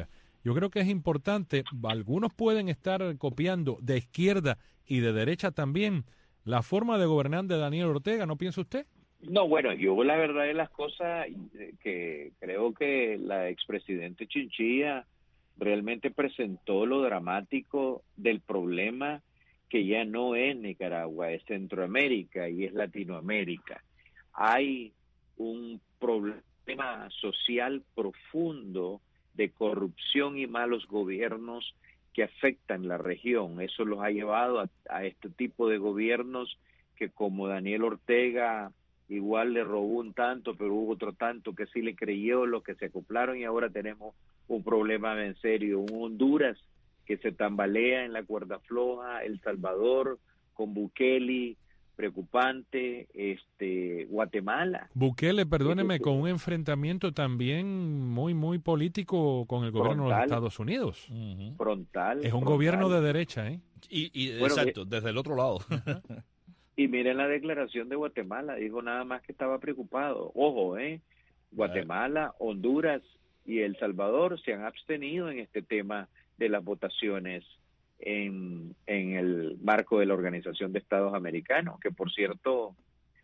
yo creo que es importante, algunos pueden estar copiando de izquierda y de derecha también la forma de gobernar de Daniel Ortega, ¿no piensa usted? No, bueno, yo la verdad de las cosas que creo que la expresidente Chinchilla realmente presentó lo dramático del problema que ya no es Nicaragua, es Centroamérica y es Latinoamérica. Hay un problema social profundo de corrupción y malos gobiernos que afectan la región. Eso los ha llevado a este tipo de gobiernos que, como Daniel Ortega, igual le robó un tanto, pero hubo otro tanto que sí le creyó, los que se acoplaron, y ahora tenemos un problema en serio. Un Honduras que se tambalea en la cuerda floja, El Salvador con Bukele, preocupante, Guatemala. Bukele, perdóneme, con un enfrentamiento también muy político con el gobierno de los Estados Unidos. Frontal. Es un gobierno de derecha, ¿eh? Bueno, exacto, desde el otro lado. Y miren la declaración de Guatemala, dijo nada más que estaba preocupado. Ojo, Guatemala, Honduras y El Salvador se han abstenido en este tema de las votaciones en el marco de la Organización de Estados Americanos, que por cierto,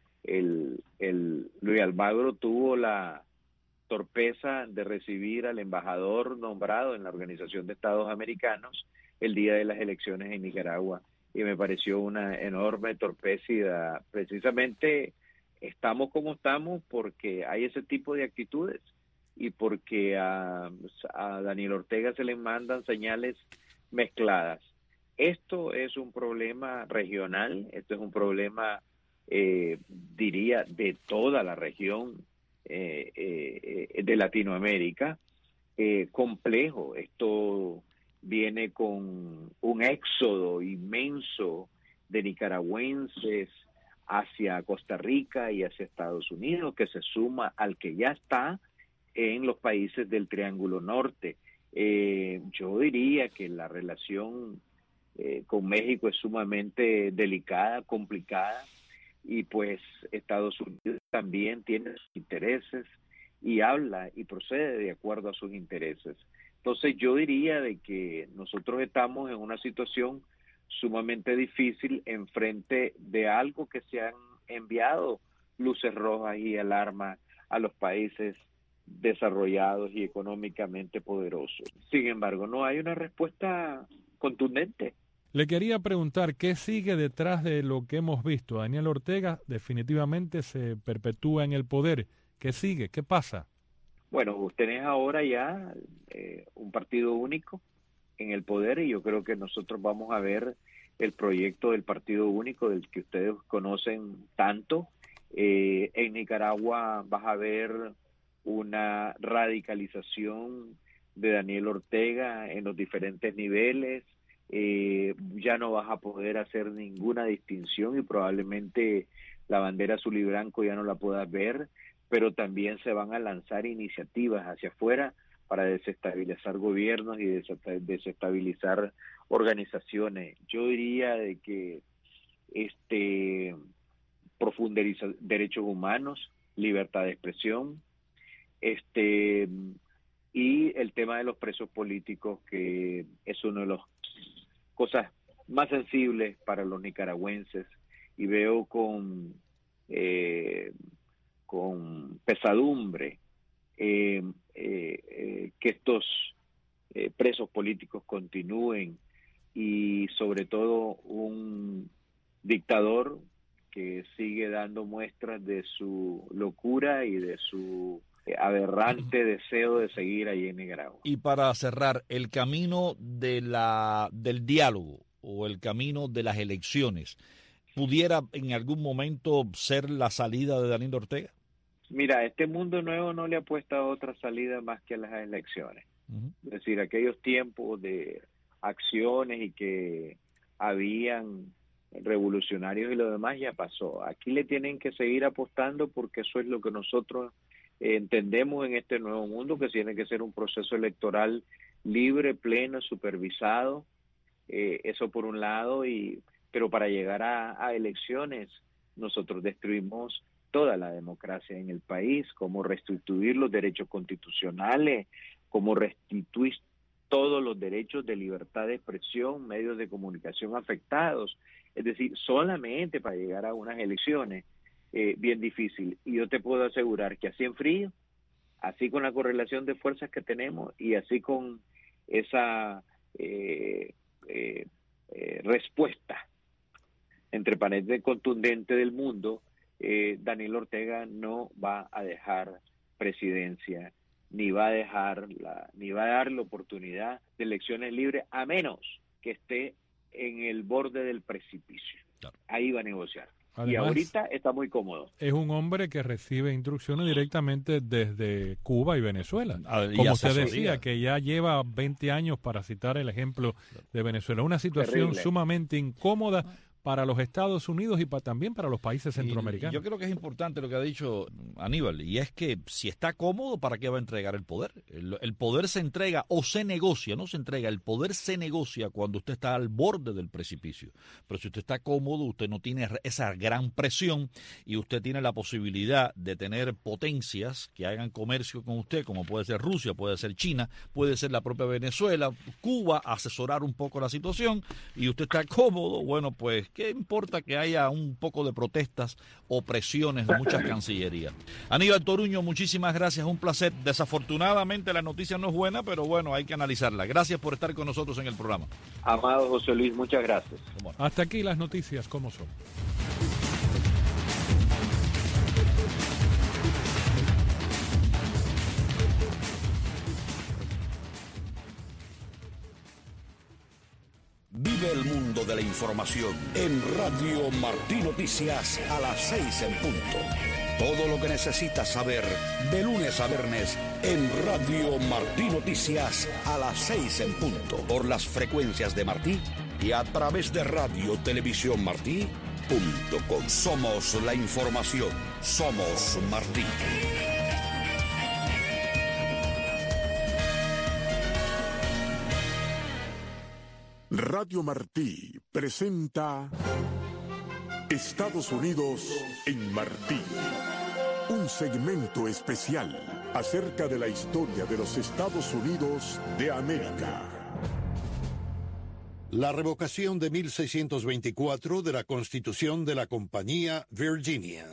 Luis Almagro tuvo la torpeza de recibir al embajador nombrado en la Organización de Estados Americanos el día de las elecciones en Nicaragua, y me pareció una enorme torpeza. Precisamente estamos como estamos porque hay ese tipo de actitudes y porque a Daniel Ortega se le mandan señales mezcladas. Esto es un problema regional, esto es un problema, diría, de toda la región de Latinoamérica, complejo. Esto viene con un éxodo inmenso de nicaragüenses hacia Costa Rica y hacia Estados Unidos, que se suma al que ya está en los países del Triángulo Norte. Yo diría que la relación con México es sumamente delicada, complicada, y pues Estados Unidos también tiene sus intereses y habla y procede de acuerdo a sus intereses. Entonces yo diría de que nosotros estamos en una situación sumamente difícil enfrente de algo que se han enviado luces rojas y alarmas a los países desarrollados y económicamente poderosos. Sin embargo, no hay una respuesta contundente. Le quería preguntar, ¿qué sigue detrás de lo que hemos visto? Daniel Ortega definitivamente se perpetúa en el poder. ¿Qué sigue? ¿Qué pasa? Bueno, tenés ahora ya un partido único en el poder, y yo creo que nosotros vamos a ver el proyecto del partido único del que ustedes conocen tanto. En Nicaragua vas a ver una radicalización de Daniel Ortega en los diferentes niveles. Ya no vas a poder hacer ninguna distinción y probablemente la bandera azul y blanco ya no la puedas ver, pero también se van a lanzar iniciativas hacia afuera para desestabilizar gobiernos y desestabilizar organizaciones. Yo diría de que profundizar derechos humanos, libertad de expresión, y el tema de los presos políticos, que es una de las cosas más sensibles para los nicaragüenses, y veo con pesadumbre que estos presos políticos continúen, y sobre todo un dictador que sigue dando muestras de su locura y de su aberrante deseo de seguir allí en Nicaragua. Y para cerrar, el camino del diálogo o el camino de las elecciones, ¿pudiera en algún momento ser la salida de Daniel Ortega? Mira, este mundo nuevo no le apuesta a otra salida más que a las elecciones. Es decir, aquellos tiempos de acciones y que habían revolucionarios y lo demás ya pasó. Aquí le tienen que seguir apostando, porque eso es lo que nosotros entendemos en este nuevo mundo, que tiene que ser un proceso electoral libre, pleno, supervisado. Eso por un lado, pero para llegar a elecciones nosotros destruimos toda la democracia en el país, cómo restituir los derechos constitucionales, cómo restituir todos los derechos de libertad de expresión, medios de comunicación afectados. Es decir, solamente para llegar a unas elecciones, bien difícil. Y yo te puedo asegurar que así en frío, así con la correlación de fuerzas que tenemos y así con esa respuesta, entre paréntesis, contundente del mundo, Daniel Ortega no va a dejar presidencia, ni va a dar la oportunidad de elecciones libres, a menos que esté en el borde del precipicio. Claro. Ahí va a negociar. Además, y ahorita está muy cómodo. Es un hombre que recibe instrucciones directamente desde Cuba y Venezuela. Como usted decía, que ya lleva 20 años, para citar el ejemplo de Venezuela. Una situación terrible, sumamente incómoda para los Estados Unidos y también para los países centroamericanos. Yo creo que es importante lo que ha dicho Aníbal, y es que si está cómodo, ¿para qué va a entregar el poder? El poder se entrega o se negocia, no se entrega, el poder se negocia cuando usted está al borde del precipicio. Pero si usted está cómodo, usted no tiene esa gran presión y usted tiene la posibilidad de tener potencias que hagan comercio con usted, como puede ser Rusia, puede ser China, puede ser la propia Venezuela, Cuba, asesorar un poco la situación, y usted está cómodo, bueno, pues ¿qué importa que haya un poco de protestas o presiones de muchas cancillerías? Aníbal Toruño, muchísimas gracias, un placer. Desafortunadamente la noticia no es buena, pero bueno, hay que analizarla. Gracias por estar con nosotros en el programa. Amado José Luis, muchas gracias. Hasta aquí las noticias como son. Vive el mundo de la información en Radio Martí Noticias a las 6 en punto. Todo lo que necesitas saber de lunes a viernes en Radio Martí Noticias a las 6 en punto. Por las frecuencias de Martí y a través de Radio Televisión Martí.com. Somos la información. Somos Martí. Radio Martí presenta Estados Unidos en Martí, un segmento especial acerca de la historia de los Estados Unidos de América. La revocación de 1624 de la Constitución de la Compañía Virginia.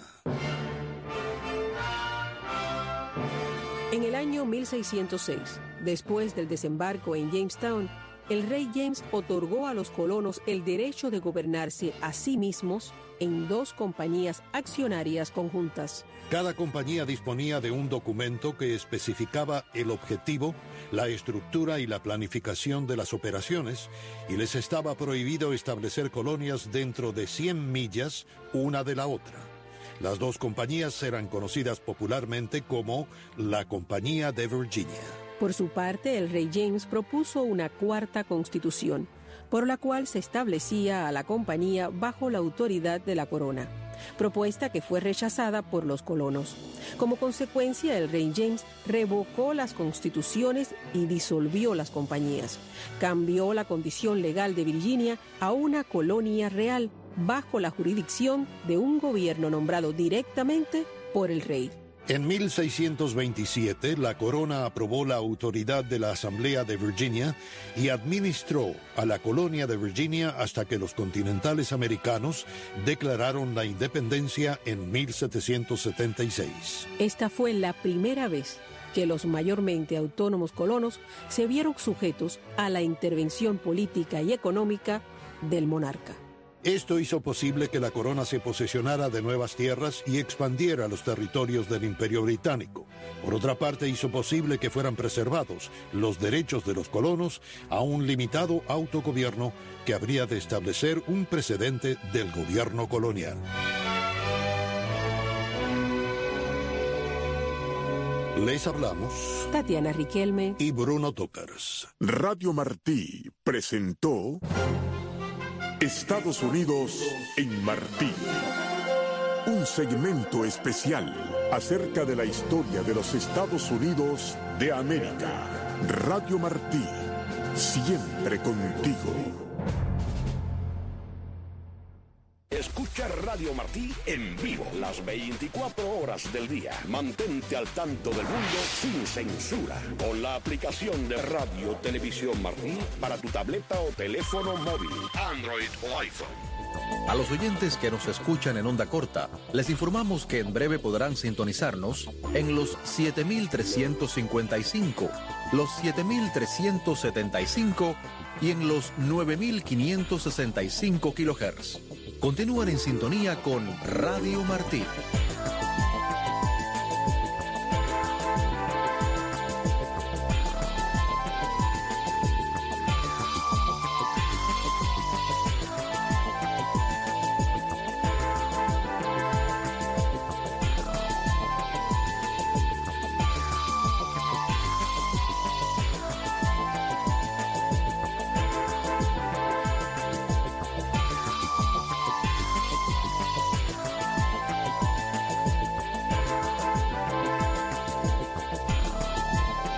En el año 1606, después del desembarco en Jamestown, el rey James otorgó a los colonos el derecho de gobernarse a sí mismos en 2 compañías accionarias conjuntas. Cada compañía disponía de un documento que especificaba el objetivo, la estructura y la planificación de las operaciones, y les estaba prohibido establecer colonias dentro de 100 millas una de la otra. Las 2 compañías eran conocidas popularmente como la Compañía de Virginia. Por su parte, el rey James propuso una 4ª constitución, por la cual se establecía a la compañía bajo la autoridad de la corona, propuesta que fue rechazada por los colonos. Como consecuencia, el rey James revocó las constituciones y disolvió las compañías. Cambió la condición legal de Virginia a una colonia real bajo la jurisdicción de un gobierno nombrado directamente por el rey. En 1627, la corona aprobó la autoridad de la Asamblea de Virginia y administró a la colonia de Virginia hasta que los continentales americanos declararon la independencia en 1776. Esta fue la primera vez que los mayormente autónomos colonos se vieron sujetos a la intervención política y económica del monarca. Esto hizo posible que la corona se posesionara de nuevas tierras y expandiera los territorios del Imperio Británico. Por otra parte, hizo posible que fueran preservados los derechos de los colonos a un limitado autogobierno que habría de establecer un precedente del gobierno colonial. Les hablamos Tatiana Riquelme y Bruno Tócars. Radio Martí presentó Estados Unidos en Martí, un segmento especial acerca de la historia de los Estados Unidos de América. Radio Martí, siempre contigo. Escucha Radio Martí en vivo las 24 horas del día. Mantente al tanto del mundo sin censura con la aplicación de Radio Televisión Martí para tu tableta o teléfono móvil, Android o iPhone. A los oyentes que nos escuchan en onda corta, les informamos que en breve podrán sintonizarnos en los 7.355, los 7.375 y en los 9.565 kHz. Continúan en sintonía con Radio Martí.